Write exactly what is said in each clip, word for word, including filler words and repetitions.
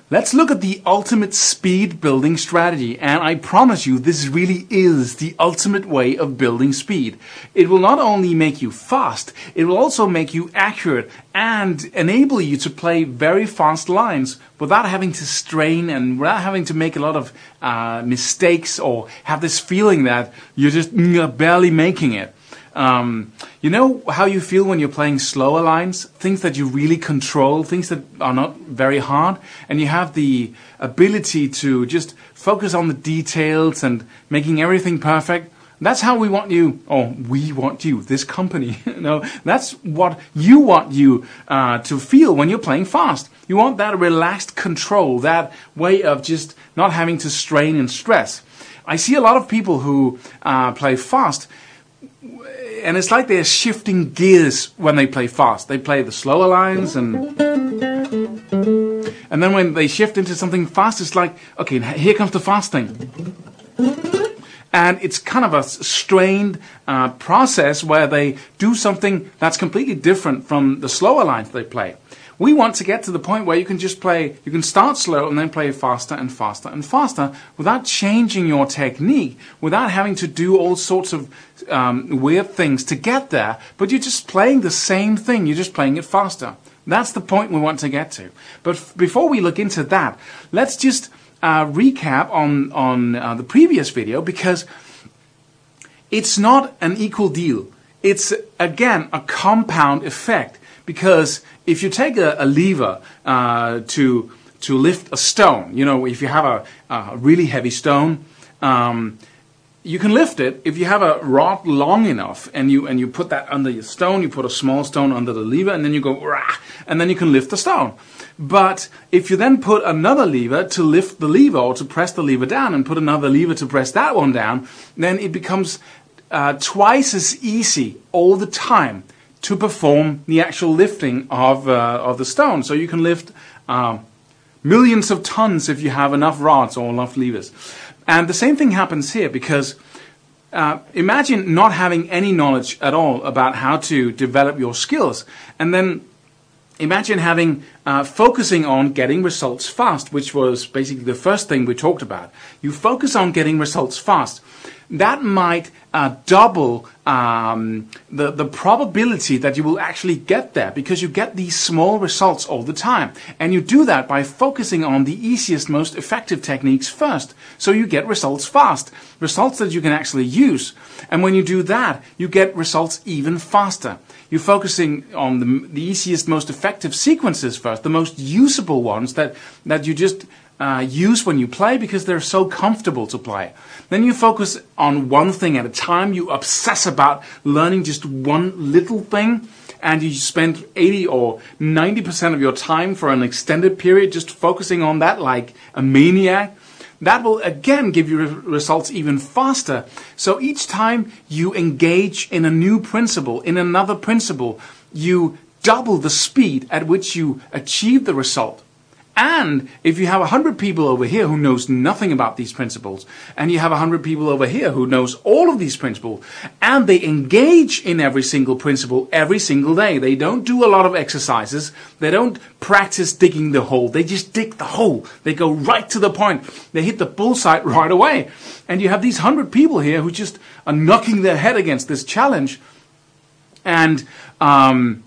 Let's look at the ultimate speed building strategy, and I promise you this really is the ultimate way of building speed. It will not only make you fast, it will also make you accurate and enable you to play very fast lines without having to strain and without having to make a lot of uh, mistakes or have this feeling that you're just barely making it. Um, you know how you feel when you're playing slower lines, things that you really control, things that are not very hard, and you have the ability to just focus on the details and making everything perfect. That's how we want you, or we want you, this company. No, that's what you want you uh, to feel when you're playing fast. You want that relaxed control, that way of just not having to strain and stress. I see a lot of people who uh, play fast, and it's like they're shifting gears when they play fast. They play the slower lines, and and then when they shift into something fast, it's like, okay, here comes the fast thing. And it's kind of a strained uh, process where they do something that's completely different from the slower lines they play. We want to get to the point where you can just play, you can start slow and then play faster and faster and faster without changing your technique, without having to do all sorts of um, weird things to get there, but you're just playing the same thing, you're just playing it faster. That's the point we want to get to. But f- before we look into that, let's just uh, recap on, on uh, the previous video, because it's not an equal deal. It's, again, a compound effect. Because if you take a, a lever uh, to to lift a stone, you know, if you have a, a really heavy stone, um, you can lift it if you have a rod long enough, and you and you put that under your stone. You put a small stone under the lever, and then you go, rah, and then you can lift the stone. But if you then put another lever to lift the lever, or to press the lever down, and put another lever to press that one down, then it becomes uh, twice as easy all the time to perform the actual lifting of uh, of the stone. So you can lift uh, millions of tons if you have enough rods or enough levers. And the same thing happens here, because uh, imagine not having any knowledge at all about how to develop your skills, and then imagine having uh, focusing on getting results fast, which was basically the first thing we talked about. You focus on getting results fast. That might uh, double um, the, the probability that you will actually get there, because you get these small results all the time. And you do that by focusing on the easiest, most effective techniques first. So you get results fast, results that you can actually use. And when you do that, you get results even faster. You're focusing on the, the easiest, most effective sequences first, the most usable ones that, that you just uh, use when you play because they're so comfortable to play. Then you focus on one thing at a time. You obsess about learning just one little thing, and you spend eighty or ninety percent of your time for an extended period just focusing on that like a maniac. That will again give you re- results even faster. So each time you engage in a new principle, in another principle, you double the speed at which you achieve the result. And if you have a hundred people over here who knows nothing about these principles, and you have a hundred people over here who knows all of these principles, and they engage in every single principle every single day. They don't do a lot of exercises. They don't practice digging the hole. They just dig the hole. They go right to the point. They hit the bullseye right away. And you have these hundred people here who just are knocking their head against this challenge. And, um...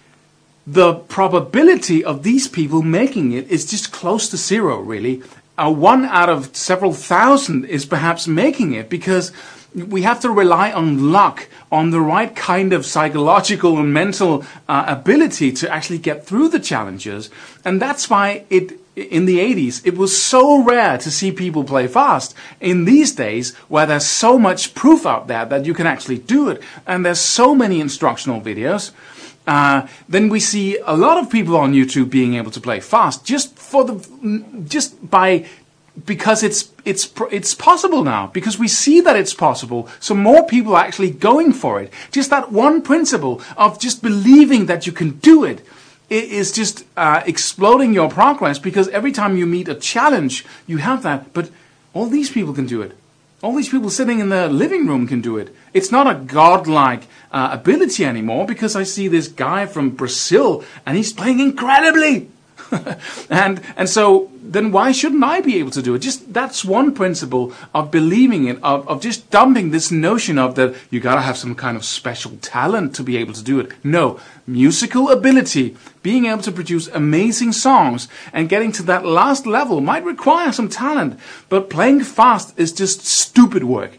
the probability of these people making it is just close to zero, really. Uh, one out of several thousand is perhaps making it, because we have to rely on luck, on the right kind of psychological and mental uh, ability to actually get through the challenges. And that's why it, in the eighties, it was so rare to see people play fast. In these days, where there's so much proof out there that you can actually do it, and there's so many instructional videos, Uh, then we see a lot of people on YouTube being able to play fast just for the, just by, because it's it's it's possible now. Because we see that it's possible, so more people are actually going for it. Just that one principle of just believing that you can do it, it is just uh, exploding your progress. Because every time you meet a challenge, you have that. But all these people can do it. All these people sitting in the living room can do it. It's not a godlike uh, ability anymore, because I see this guy from Brazil and he's playing incredibly. and and so then why shouldn't I be able to do it? Just that's one principle of believing it, of, of just dumping this notion of that you gotta have some kind of special talent to be able to do it. No, musical ability, being able to produce amazing songs and getting to that last level might require some talent, but playing fast is just stupid work.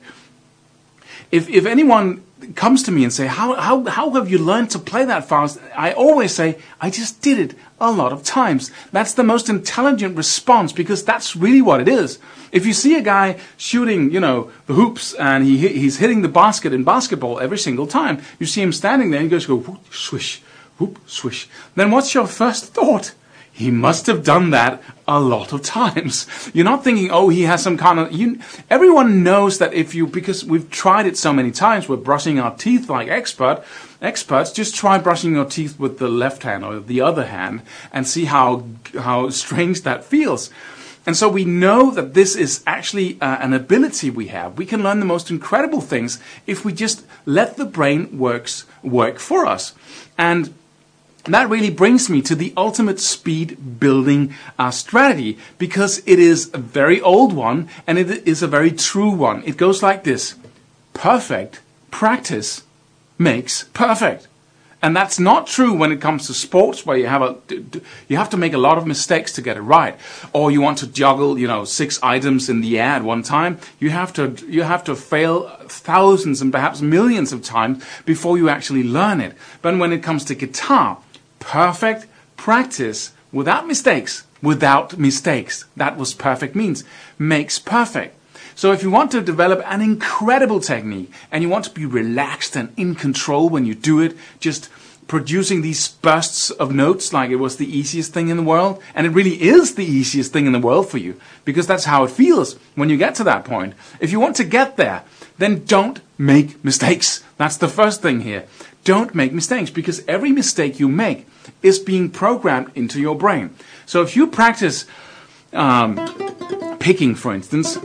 If if anyone comes to me and say, how, how, how have you learned to play that fast? I always say, I just did it a lot of times. That's the most intelligent response, because that's really what it is. If you see a guy shooting, you know, the hoops and he he's hitting the basket in basketball every single time, you see him standing there and he goes, go, whoop, swish, whoop, swish. Then what's your first thought? He must have done that a lot of times. You're not thinking, oh, he has some kind of... You, everyone knows that if you... Because we've tried it so many times, we're brushing our teeth like expert, experts. Just try brushing your teeth with the left hand or the other hand and see how, how strange that feels. And so we know that this is actually uh, an ability we have. We can learn the most incredible things if we just let the brain works work for us. And that really brings me to the ultimate speed building uh, strategy, because it is a very old one and it is a very true one. It goes like this: perfect practice makes perfect. And that's not true when it comes to sports, where you have a you have to make a lot of mistakes to get it right, or you want to juggle, you know, six items in the air at one time. You have to you have to fail thousands and perhaps millions of times before you actually learn it. But when it comes to guitar, perfect practice without mistakes, without mistakes, that was perfect means, makes perfect. So if you want to develop an incredible technique and you want to be relaxed and in control when you do it, just producing these bursts of notes like it was the easiest thing in the world, and it really is the easiest thing in the world for you, because that's how it feels when you get to that point. If you want to get there, then don't make mistakes. That's the first thing here. Don't make mistakes, because every mistake you make is being programmed into your brain. So if you practice um, picking, for instance,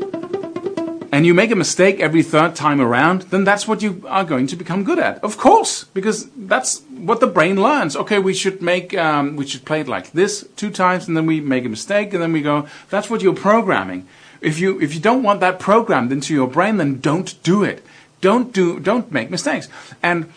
and you make a mistake every third time around, then that's what you are going to become good at. Of course, because that's what the brain learns. Okay, we should make, um, we should play it like this two times, and then we make a mistake, and then we go. That's what you're programming. If you if you don't want that programmed into your brain, then don't do it. Don't do. Don't make mistakes. And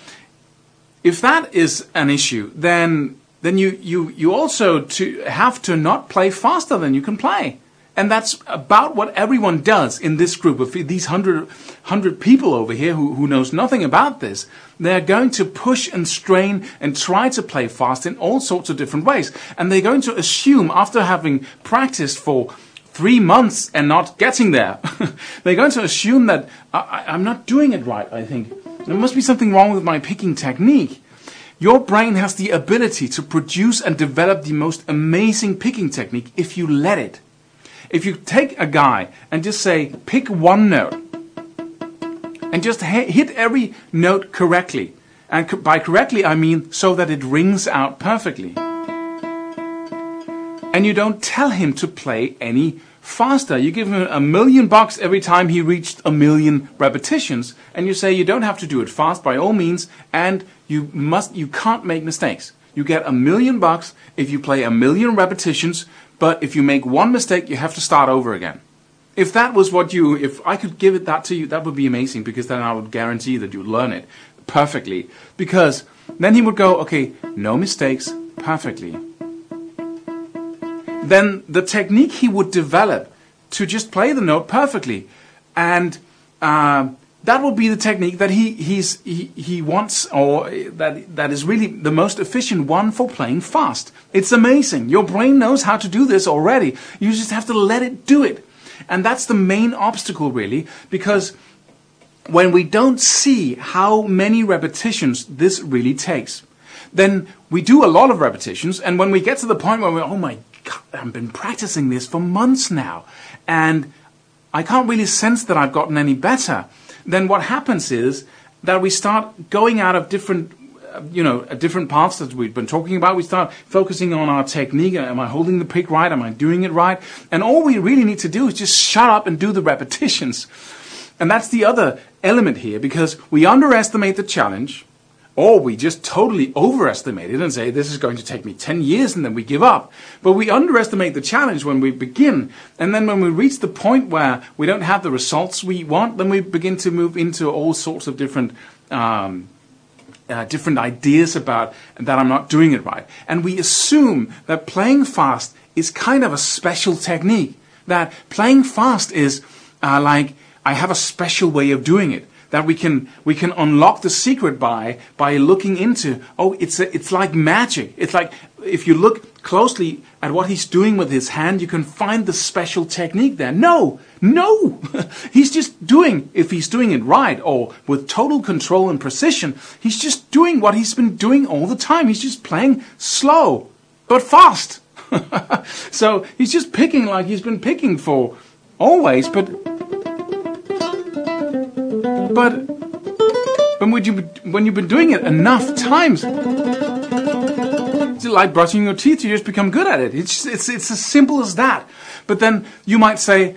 if that is an issue, then then you you you also to have to not play faster than you can play. And that's about what everyone does in this group of these hundred, hundred people over here who, who knows nothing about this. They're going to push and strain and try to play fast in all sorts of different ways. And they're going to assume, after having practiced for three months and not getting there, they're going to assume that I, I'm not doing it right, I think. There must be something wrong with my picking technique. Your brain has the ability to produce and develop the most amazing picking technique if you let it. If you take a guy and just say, pick one note, and just hit every note correctly, and by correctly I mean so that it rings out perfectly, and you don't tell him to play any faster. You give him a million bucks every time he reached a million repetitions, and you say you don't have to do it fast by all means, and you must, you can't make mistakes. You get a million bucks if you play a million repetitions, but if you make one mistake, you have to start over again. If that was what you, if I could give it that to you, that would be amazing, because then I would guarantee that you'd learn it perfectly. Because then he would go, okay, no mistakes, perfectly. Then the technique he would develop to just play the note perfectly, and uh, that will be the technique that he he's he, he wants, or that that is really the most efficient one for playing fast. It's amazing. Your brain knows how to do this already. You just have to let it do it. And that's the main obstacle, really, because when we don't see how many repetitions this really takes, then we do a lot of repetitions, and when we get to the point where we're, oh my God, I've been practicing this for months now, and I can't really sense that I've gotten any better, then what happens is that we start going out of different, uh, you know, different paths that we've been talking about. We start focusing on our technique. Am I holding the pick right? Am I doing it right? And all we really need to do is just shut up and do the repetitions. And that's the other element here, because we underestimate the challenge, Or we just totally overestimate it and say, this is going to take me ten years, and then we give up. But we underestimate the challenge when we begin. And then when we reach the point where we don't have the results we want, then we begin to move into all sorts of different um, uh, different ideas about that I'm not doing it right. And we assume that playing fast is kind of a special technique. That playing fast is uh, like, I have a special way of doing it. That we can we can unlock the secret by by looking into, oh, it's a, it's like magic. It's like if you look closely at what he's doing with his hand, you can find the special technique there. No, no, he's just doing, if he's doing it right or with total control and precision, he's just doing what he's been doing all the time. He's just playing slow, but fast. So he's just picking like he's been picking for always, but... But when, you, when you've been doing it enough times, it's like brushing your teeth, you just become good at it. It's, it's, it's as simple as that. But then you might say,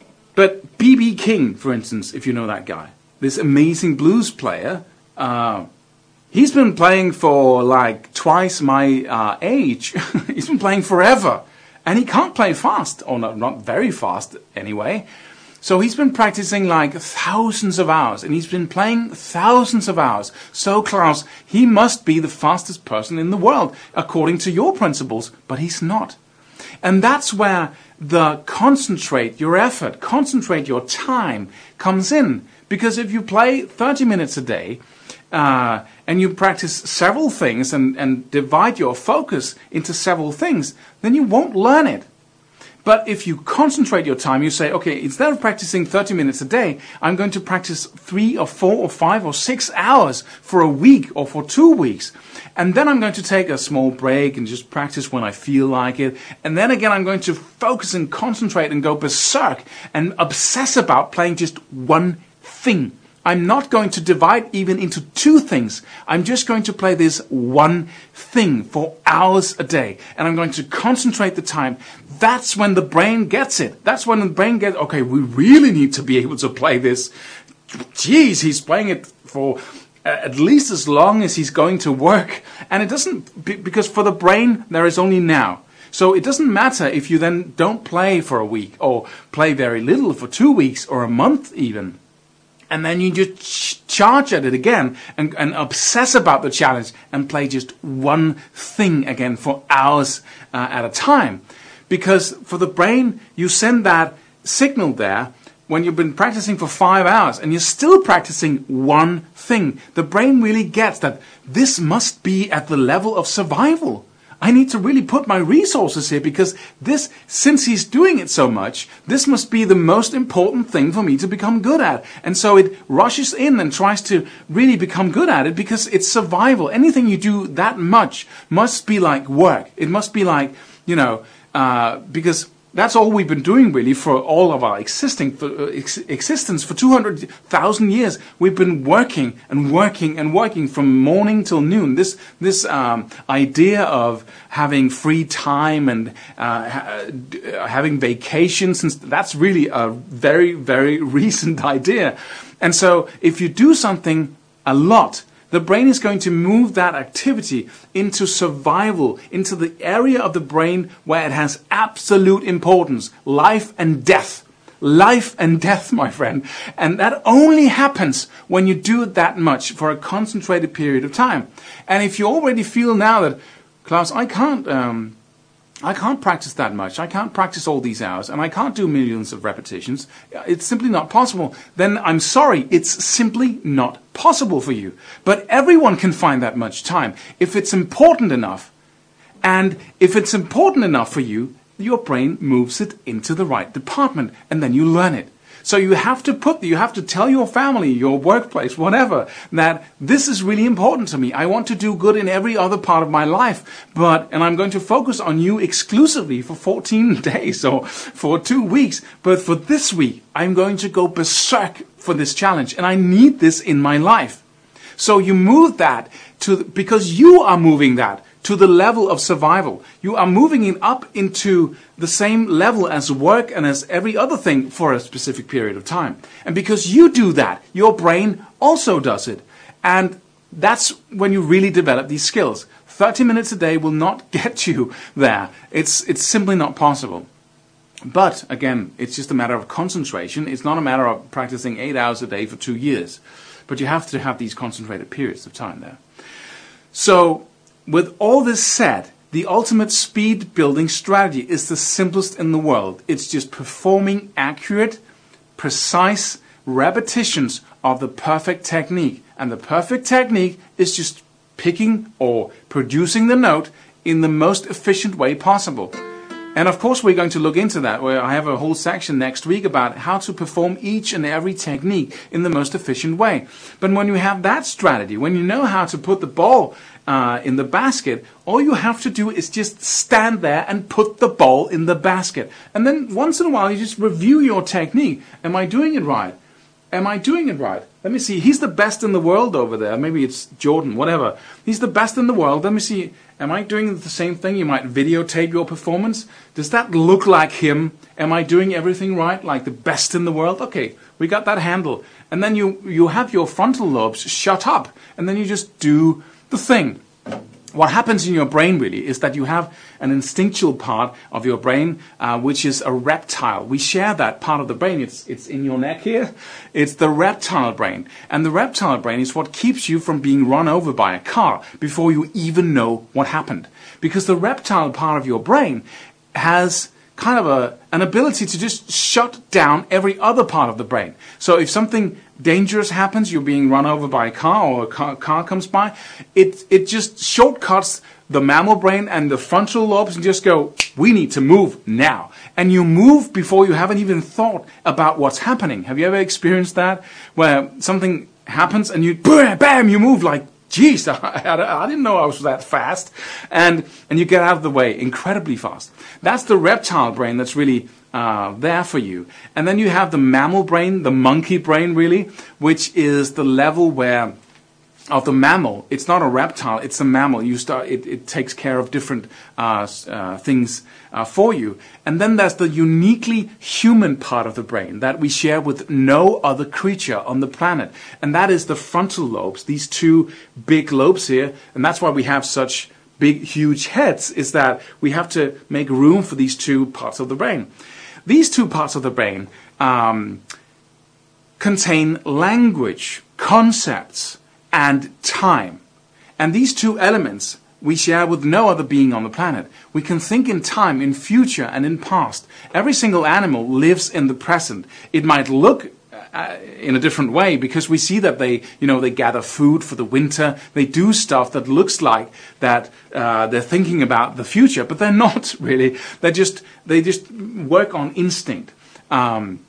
but B B King, for instance, if you know that guy, this amazing blues player, uh, he's been playing for like twice my uh, age. He's been playing forever. And he can't play fast, or not, not very fast anyway. So he's been practicing like thousands of hours, and he's been playing thousands of hours. So Klaus, he must be the fastest person in the world, according to your principles, but he's not. And that's where the concentrate your effort, concentrate your time comes in. Because if you play thirty minutes a day, uh, and you practice several things and, and divide your focus into several things, then you won't learn it. But if you concentrate your time, you say, okay, instead of practicing thirty minutes a day, I'm going to practice three or four or five or six hours for a week or for two weeks. And then I'm going to take a small break and just practice when I feel like it. And then again, I'm going to focus and concentrate and go berserk and obsess about playing just one thing. I'm not going to divide even into two things. I'm just going to play this one thing for hours a day. And I'm going to concentrate the time. That's when the brain gets it. That's when the brain gets, okay, we really need to be able to play this. Jeez, he's playing it for at least as long as he's going to work. And it doesn't, because for the brain, there is only now. So it doesn't matter if you then don't play for a week or play very little for two weeks or a month even. And then you just ch- charge at it again and, and obsess about the challenge and play just one thing again for hours uh, at a time. Because for the brain, you send that signal there when you've been practicing for five hours and you're still practicing one thing. The brain really gets that this must be at the level of survival. I need to really put my resources here because this, since he's doing it so much, this must be the most important thing for me to become good at. And so it rushes in and tries to really become good at it because it's survival. Anything you do that much must be like work. It must be like, you know, uh, because that's all we've been doing really for all of our existing for, uh, ex- existence for two hundred thousand years. We've been working and working and working from morning till noon. This this um, idea of having free time and uh, ha- having vacations, and that's really a very, very recent idea. And so if you do something a lot, the brain is going to move that activity into survival, into the area of the brain where it has absolute importance, life and death. Life and death, my friend. And that only happens when you do it that much for a concentrated period of time. And if you already feel now that, Klaus, I can't, um, I can't practice that much. I can't practice all these hours, and I can't do millions of repetitions. It's simply not possible. Then I'm sorry, it's simply not possible for you. But everyone can find that much time if it's important enough. And if it's important enough for you, your brain moves it into the right department, and then you learn it. So you have to put, you have to tell your family, your workplace, whatever, that this is really important to me. I want to do good in every other part of my life, but, and I'm going to focus on you exclusively for fourteen days or for two weeks. But for this week, I'm going to go berserk for this challenge, and I need this in my life. So you move that to, because you are moving that to the level of survival. You are moving it up into the same level as work and as every other thing for a specific period of time. And because you do that, your brain also does it. And That's when you really develop these skills. thirty minutes a day will not get you there. It's, it's simply not possible. But again, it's just a matter of concentration. It's not a matter of practicing eight hours a day for two years. But you have to have these concentrated periods of time there. So, with all this said, the ultimate speed building strategy is the simplest in the world. It's just performing accurate, precise repetitions of the perfect technique. And the perfect technique is just picking or producing the note in the most efficient way possible. And of course we're going to look into that, where I have a whole section next week about how to perform each and every technique in the most efficient way. But when you have that strategy, when you know how to put the ball uh, in the basket, all you have to do is just stand there and put the ball in the basket. And then once in a while you just review your technique. Am I doing it right? Am I doing it right? Let me see. He's the best in the world over there. Maybe it's Jordan, whatever. He's the best in the world. Let me see. Am I doing the same thing? You might videotape your performance. Does that look like him? Am I doing everything right? Like the best in the world? Okay, we got that handle. And then you, you have your frontal lobes shut up. And then you just do the thing. What happens in your brain really is that you have an instinctual part of your brain, uh, which is a reptile. We share that part of the brain. It's, it's in your neck here. It's the reptile brain. And the reptile brain is what keeps you from being run over by a car before you even know what happened. Because the reptile part of your brain has kind of a, an ability to just shut down every other part of the brain. So if something dangerous happens, you're being run over by a car or a car, car comes by, it, it just shortcuts the mammal brain and the frontal lobes and just go, we need to move now. And you move before you haven't even thought about what's happening. Have you ever experienced that? Where something happens and you, bam, bam, you move like, geez, I, I, I didn't know I was that fast. And, and you get out of the way incredibly fast. That's the reptile brain that's really uh, there for you. And then you have the mammal brain, the monkey brain really, which is the level where of the mammal. It's not a reptile, it's a mammal. You start, it, it takes care of different uh, uh, things uh, for you. And then there's the uniquely human part of the brain that we share with no other creature on the planet. And that is the frontal lobes, these two big lobes here. And that's why we have such big, huge heads, is that we have to make room for these two parts of the brain. These two parts of the brain um, contain language, concepts, and time. And these two elements we share with no other being on the planet. We can think in time, in future, and in past. Every single animal lives in the present. It might look uh, in a different way because we see that they, you know, they gather food for the winter. They do stuff that looks like that uh, they're thinking about the future, but they're not really. They just they just work on instinct. Um,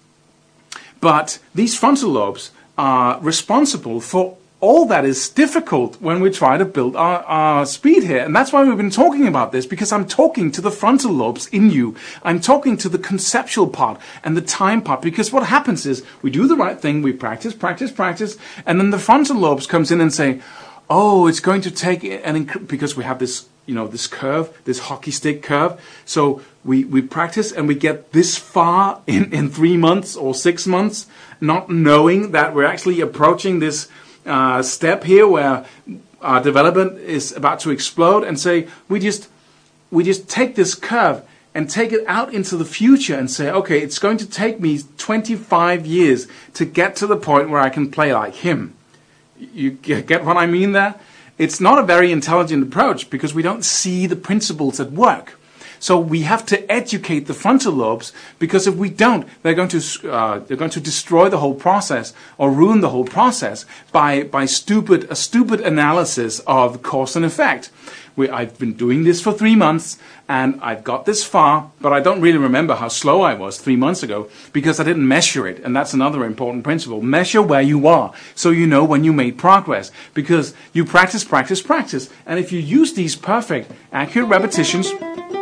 but these frontal lobes are responsible for all that is difficult when we try to build our, our speed here. And that's why we've been talking about this, because I'm talking to the frontal lobes in you. I'm talking to the conceptual part and the time part, because what happens is we do the right thing, we practice, practice, practice, and then the frontal lobes comes in and say, oh, it's going to take an inc- because we have this, you know, this curve, this hockey stick curve. So we, we practice and we get this far in, in three months or six months, not knowing that we're actually approaching this Uh, step here where our development is about to explode, and say we just we just take this curve and take it out into the future and say, okay, it's going to take me twenty-five years to get to the point where I can play like him. You get what I mean there? It's not a very intelligent approach because we don't see the principles at work. So we have to educate the frontal lobes, because if we don't, they're going to uh, they're going to destroy the whole process or ruin the whole process by by stupid a stupid analysis of cause and effect. We, I've been doing this for three months and I've got this far, but I don't really remember how slow I was three months ago because I didn't measure it. And that's another important principle. Measure where you are so you know when you made progress, because you practice, practice, practice. And if you use these perfect, accurate repetitions,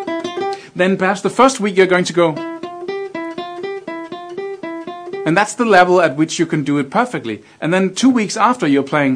then perhaps the first week you're going to go, and that's the level at which you can do it perfectly. And then two weeks after you're playing,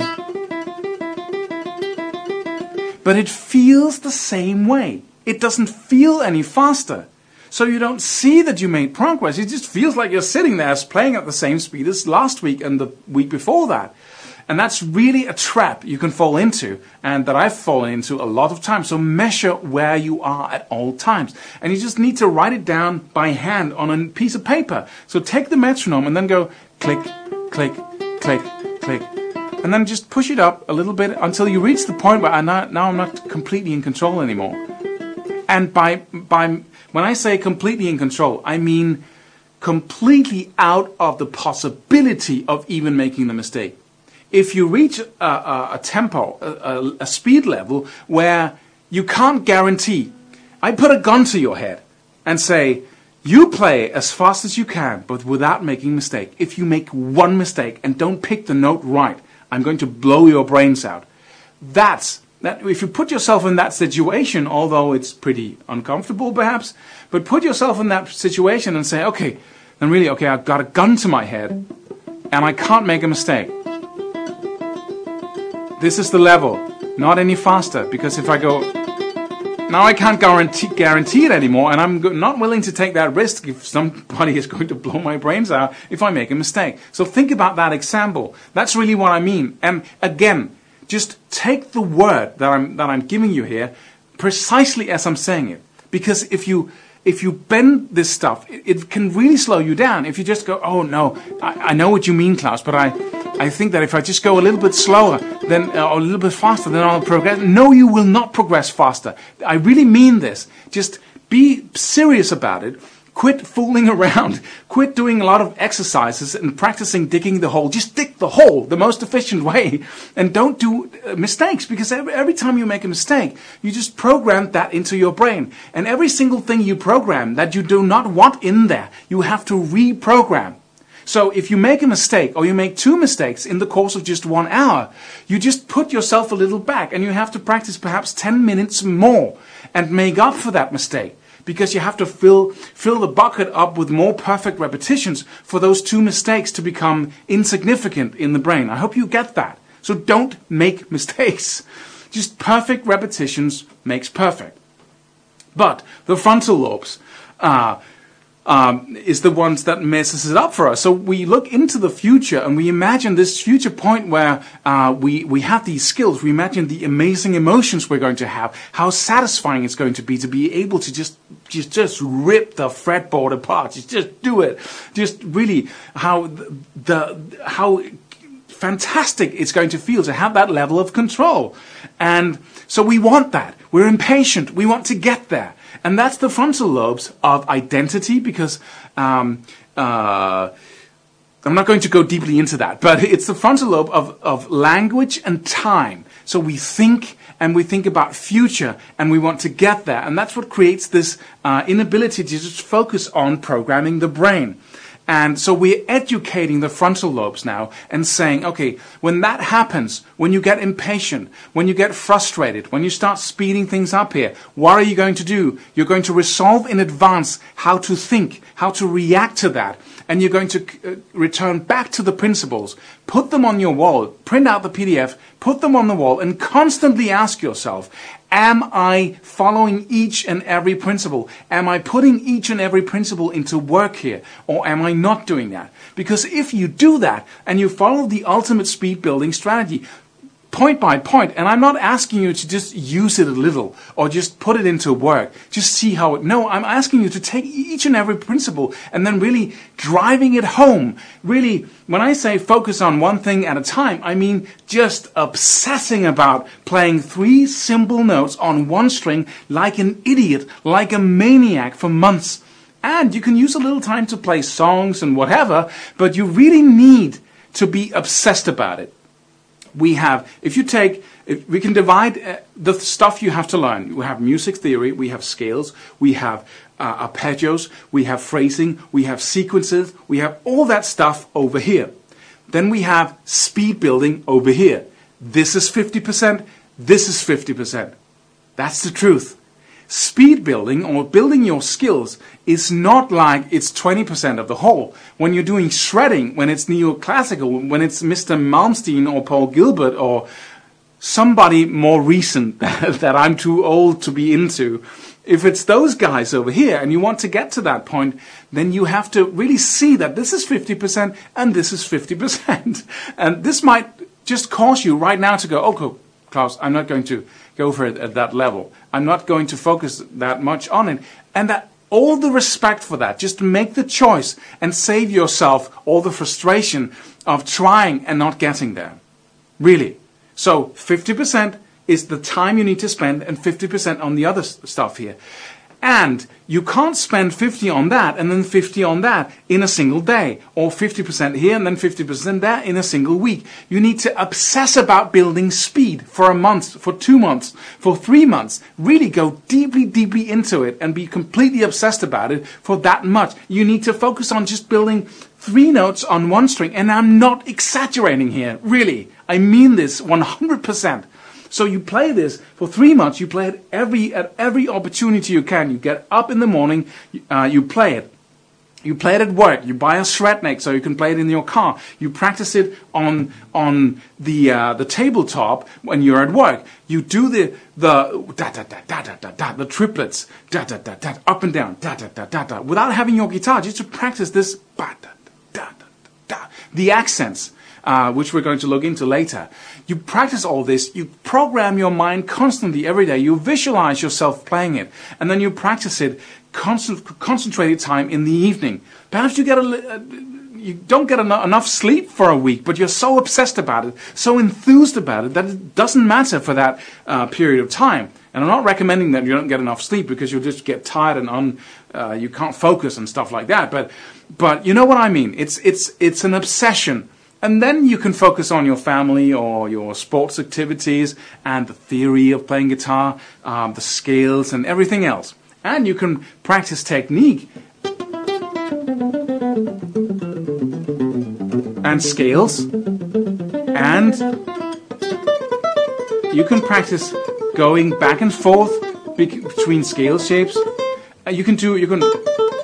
but it feels the same way. It doesn't feel any faster. So you don't see that you made progress. It just feels like you're sitting there playing at the same speed as last week and the week before that. And that's really a trap you can fall into, and that I've fallen into a lot of times. So measure where you are at all times. And you just need to write it down by hand on a piece of paper. So take the metronome and then go click, click, click, click. And then just push it up a little bit until you reach the point where I now, now I'm not completely in control anymore. And by by when I say completely in control, I mean completely out of the possibility of even making the mistake. If you reach a, a, a tempo, a, a speed level where you can't guarantee, I put a gun to your head and say, you play as fast as you can, but without making a mistake. If you make one mistake and don't pick the note right, I'm going to blow your brains out. That's that. If you put yourself in that situation, although it's pretty uncomfortable perhaps, but put yourself in that situation and say, okay, then really, okay, I've got a gun to my head and I can't make a mistake. This is the level, not any faster, because if I go, now I can't guarantee, guarantee it anymore, and I'm not willing to take that risk if somebody is going to blow my brains out if I make a mistake. So think about that example. That's really what I mean. And again, just take the word that I'm, that I'm giving you here precisely as I'm saying it. Because if you if you bend this stuff, it, it can really slow you down. If you just go, oh no, I, I know what you mean, Klaus, but I... I think that if I just go a little bit slower, then uh, or a little bit faster, then I'll progress. No, you will not progress faster. I really mean this. Just be serious about it. Quit fooling around. Quit doing a lot of exercises and practicing digging the hole. Just dig the hole the most efficient way. And don't do uh, mistakes, because every, every time you make a mistake, you just program that into your brain. And every single thing you program that you do not want in there, you have to reprogram. So if you make a mistake, or you make two mistakes in the course of just one hour, you just put yourself a little back, and you have to practice perhaps ten minutes more and make up for that mistake, because you have to fill fill the bucket up with more perfect repetitions for those two mistakes to become insignificant in the brain. I hope you get that. So don't make mistakes. Just perfect repetitions makes perfect. But the frontal lobes uh, Um, is the ones that messes it up for us. So we look into the future and we imagine this future point where uh, we, we have these skills. We imagine the amazing emotions we're going to have, how satisfying it's going to be to be able to just just, just rip the fretboard apart. Just, just do it. Just really how the, the how fantastic it's going to feel to have that level of control. And so we want that. We're impatient. We want to get there. And that's the frontal lobes of identity, because um, uh, I'm not going to go deeply into that, but it's the frontal lobe of, of language and time. So we think, and we think about future, and we want to get there. And that's what creates this uh, inability to just focus on programming the brain. And so we're educating the frontal lobes now and saying, okay, when that happens, when you get impatient, when you get frustrated, when you start speeding things up here, what are you going to do? You're going to resolve in advance how to think, how to react to that. And you're going to uh, return back to the principles, put them on your wall, print out the P D F, put them on the wall, and constantly ask yourself, am I following each and every principle? Am I putting each and every principle into work here? Or am I not doing that? Because if you do that, and you follow the ultimate speed building strategy, point by point, and I'm not asking you to just use it a little or just put it into work, just see how it, no, I'm asking you to take each and every principle and then really driving it home. Really, when I say focus on one thing at a time, I mean just obsessing about playing three simple notes on one string like an idiot, like a maniac for months. And you can use a little time to play songs and whatever, but you really need to be obsessed about it. We have, if you take, if we can divide uh, the stuff you have to learn. We have music theory, we have scales, we have uh, arpeggios, we have phrasing, we have sequences, we have all that stuff over here. Then we have speed building over here. This is fifty percent, this is fifty percent. That's the truth. Speed building, or building your skills, is not like it's twenty percent of the whole. When you're doing shredding, when it's neoclassical, when it's Mister Malmsteen or Paul Gilbert or somebody more recent that, that I'm too old to be into, if it's those guys over here and you want to get to that point, then you have to really see that this is fifty percent and this is fifty percent. And this might just cause you right now to go, okay, Klaus, I'm not going to go for it at that level. I'm not going to focus that much on it. And that all the respect for that. Just make the choice and save yourself all the frustration of trying and not getting there. Really. So fifty percent is the time you need to spend and fifty percent on the other stuff here. And you can't spend fifty on that and then fifty on that in a single day, or fifty percent here and then fifty percent there in a single week. You need to obsess about building speed for a month, for two months, for three months. Really go deeply, deeply into it and be completely obsessed about it for that much. You need to focus on just building three notes on one string. And I'm not exaggerating here, really. I mean this one hundred percent. So you play this for three months. You play it every at every opportunity you can. You get up in the morning. Uh, you play it. You play it at work. You buy a Shredneck so you can play it in your car. You practice it on on the uh, the tabletop when you're at work. You do the the da da da da da da da the triplets da da da da up and down da da da da da without having your guitar. Just to practice this ba da da da da the accents. Uh, which we're going to look into later. You practice all this, you program your mind constantly every day, you visualize yourself playing it, and then you practice it constant, concentrated time in the evening. Perhaps you get a, uh, you don't get en- enough sleep for a week, but you're so obsessed about it, so enthused about it, that it doesn't matter for that uh, period of time. And I'm not recommending that you don't get enough sleep because you'll just get tired and un, uh, you can't focus and stuff like that. But, but you know what I mean. It's it's it's an obsession. And then you can focus on your family or your sports activities and the theory of playing guitar, um, the scales and everything else. And you can practice technique and scales. And you can practice going back and forth between scale shapes. Uh, you can do, you can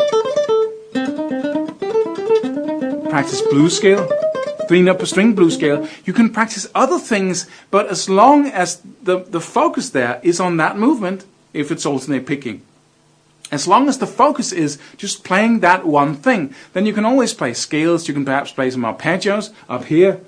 practice blues scale. Three up a string blues scale. You can practice other things, but as long as the, the focus there is on that movement, if it's alternate picking, as long as the focus is just playing that one thing, then you can always play scales. You can perhaps play some arpeggios up here.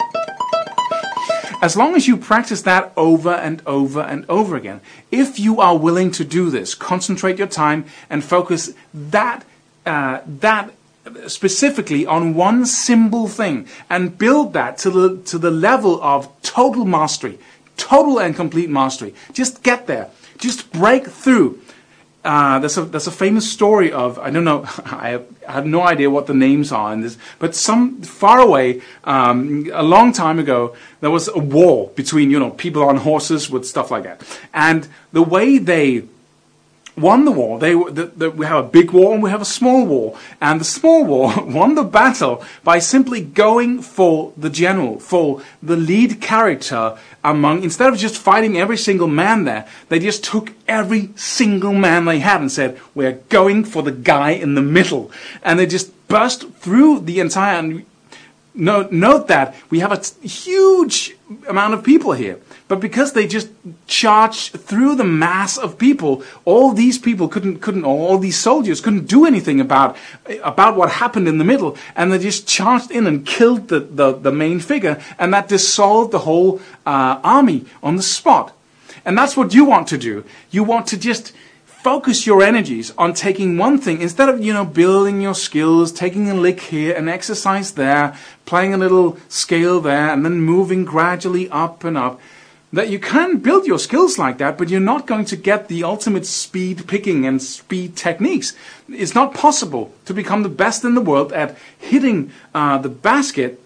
As long as you practice that over and over and over again, if you are willing to do this, concentrate your time and focus that uh, that. specifically on one simple thing and build that to the to the level of total mastery, total and complete mastery. Just get there. Just break through. Uh, there's a there's a famous story of, I don't know, I have, I have no idea what the names are in this, but some far away, um, a long time ago, there was a war between, you know, people on horses with stuff like that. And the way they won the war. They the, the, we have a big war and we have a small war, and the small war won the battle by simply going for the general, for the lead character among. Instead of just fighting every single man there, they just took every single man they had and said, "We're going for the guy in the middle," and they just burst through the entire. And note, note that we have a t- huge amount of people here. But because they just charged through the mass of people, all these people couldn't, couldn't, all these soldiers couldn't do anything about, about what happened in the middle. And they just charged in and killed the, the, the main figure. And that dissolved the whole uh, army on the spot. And that's what you want to do. You want to just focus your energies on taking one thing instead of, you know, building your skills, taking a lick here, an exercise there, playing a little scale there, and then moving gradually up and up. That you can build your skills like that, but you're not going to get the ultimate speed picking and speed techniques. It's not possible to become the best in the world at hitting uh, the basket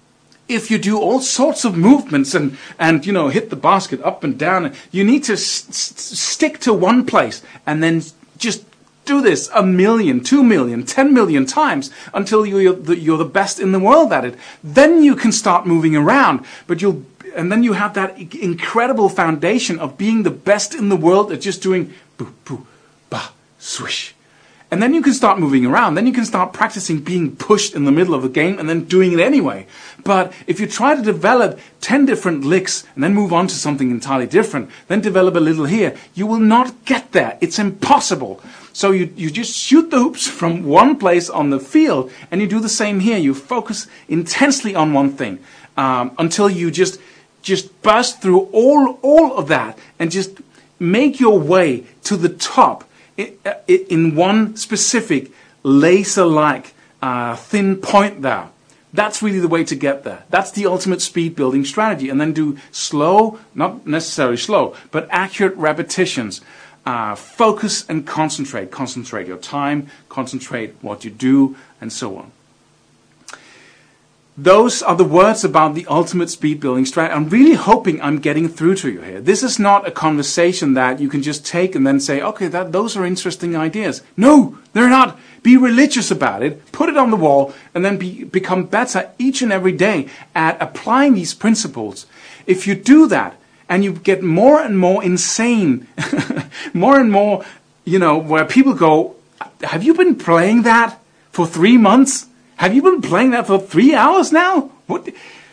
if you do all sorts of movements and, and you know, hit the basket up and down. You need to s- s- stick to one place and then just do this a million, two million, ten million times until you're the, you're the best in the world at it. Then you can start moving around, but you'll And then you have that incredible foundation of being the best in the world at just doing boo, boo, ba, swish. And then you can start moving around. Then you can start practicing being pushed in the middle of the game and then doing it anyway. But if you try to develop ten different licks and then move on to something entirely different, then develop a little here, you will not get there. It's impossible. So you, you just shoot the hoops from one place on the field, and you do the same here. You focus intensely on one thing um, until you just just burst through all all of that and just make your way to the top in, in one specific laser-like uh, thin point there. That's really the way to get there. That's the ultimate speed building strategy. And then do slow, not necessarily slow, but accurate repetitions. Uh, focus and concentrate. Concentrate your time, concentrate what you do, and so on. Those are the words about the ultimate speed building strategy. I'm really hoping I'm getting through to you here. This is not a conversation that you can just take and then say, okay, that, those are interesting ideas. No, they're not. Be religious about it, put it on the wall, and then be, become better each and every day at applying these principles. If you do that, and you get more and more insane, more and more, you know, where people go, have you been playing that for three months? Have you been playing that for three hours now? What?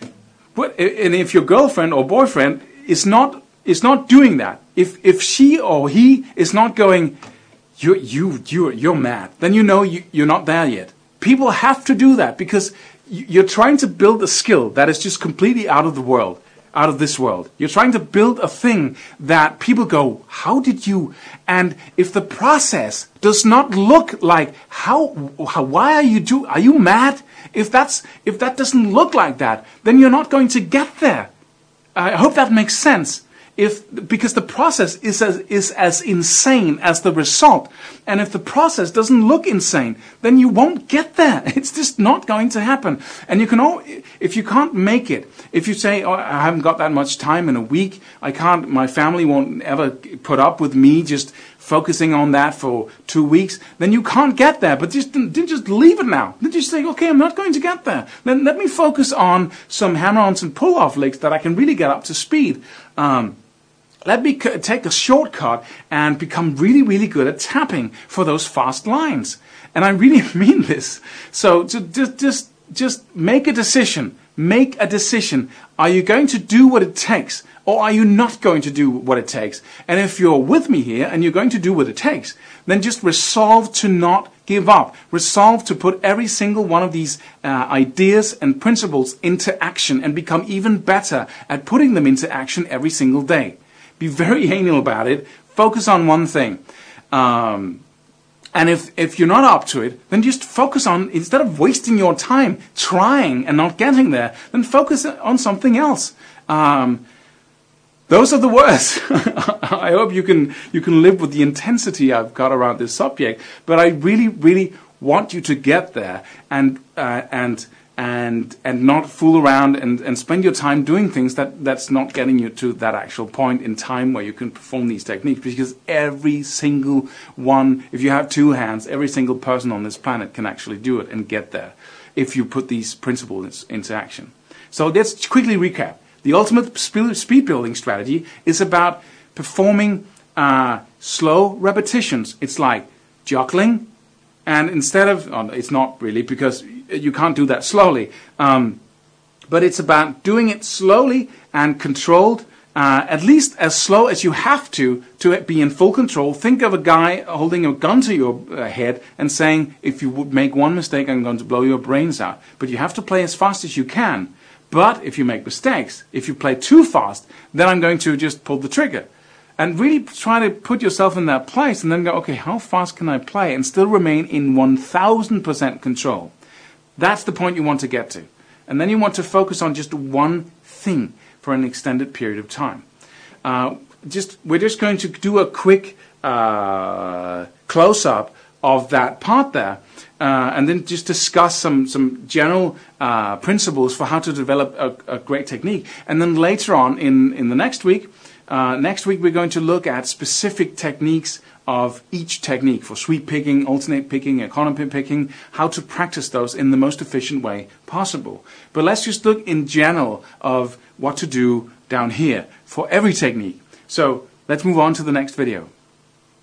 What? And if your girlfriend or boyfriend is not is not doing that, if if she or he is not going, you you you you're mad, then you know you, you're not there yet. People have to do that because you're trying to build a skill that is just completely out of the world, out of this world. You're trying to build a thing that people go, how did you? And if the process does not look like how, how why are you do? Are you mad? If that's if that doesn't look like that, then you're not going to get there. I hope that makes sense. If because the process is as is as insane as the result, and if the process doesn't look insane, then you won't get there. It's just not going to happen. And you can all, if you can't make it, if you say, oh, I haven't got that much time in a week, I can't, my family won't ever put up with me just focusing on that for two weeks, then you can't get there. But just just leave it now. Then just say, okay, I'm not going to get there. Then let me focus on some hammer-ons and pull-off licks that I can really get up to speed. Um, Let me c- take a shortcut and become really, really good at tapping for those fast lines. And I really mean this. So just, just, just make a decision. Make a decision. Are you going to do what it takes? Or are you not going to do what it takes? And if you're with me here and you're going to do what it takes, then just resolve to not give up. Resolve to put every single one of these uh, ideas and principles into action and become even better at putting them into action every single day. Be very anal about it. Focus on one thing. Um, and if, if you're not up to it, then just focus on, instead of wasting your time trying and not getting there, then focus on something else. Um, those are the words. I hope you can, you can live with the intensity I've got around this subject. But I really, really want you to get there and, uh, and, and and not fool around and, and spend your time doing things that, that's not getting you to that actual point in time where you can perform these techniques. Because every single one, if you have two hands, every single person on this planet can actually do it and get there if you put these principles into action. So let's quickly recap. The ultimate speed building strategy is about performing uh, slow repetitions. It's like juggling, and instead of, oh, it's not really, because you can't do that slowly. Um, but it's about doing it slowly and controlled, uh, at least as slow as you have to, to be in full control. Think of a guy holding a gun to your uh, head and saying, if you would make one mistake, I'm going to blow your brains out. But you have to play as fast as you can. But if you make mistakes, if you play too fast, then I'm going to just pull the trigger. And really try to put yourself in that place and then go, okay, how fast can I play and still remain in one thousand percent control? That's the point you want to get to. And then you want to focus on just one thing for an extended period of time. Uh, just We're just going to do a quick uh, close-up of that part there, uh, and then just discuss some, some general uh, principles for how to develop a, a great technique. And then later on in, in the next week, uh, next week we're going to look at specific techniques of each technique for sweep picking, alternate picking, economy picking, how to practice those in the most efficient way possible. But let's just look in general of what to do down here for every technique. So let's move on to the next video.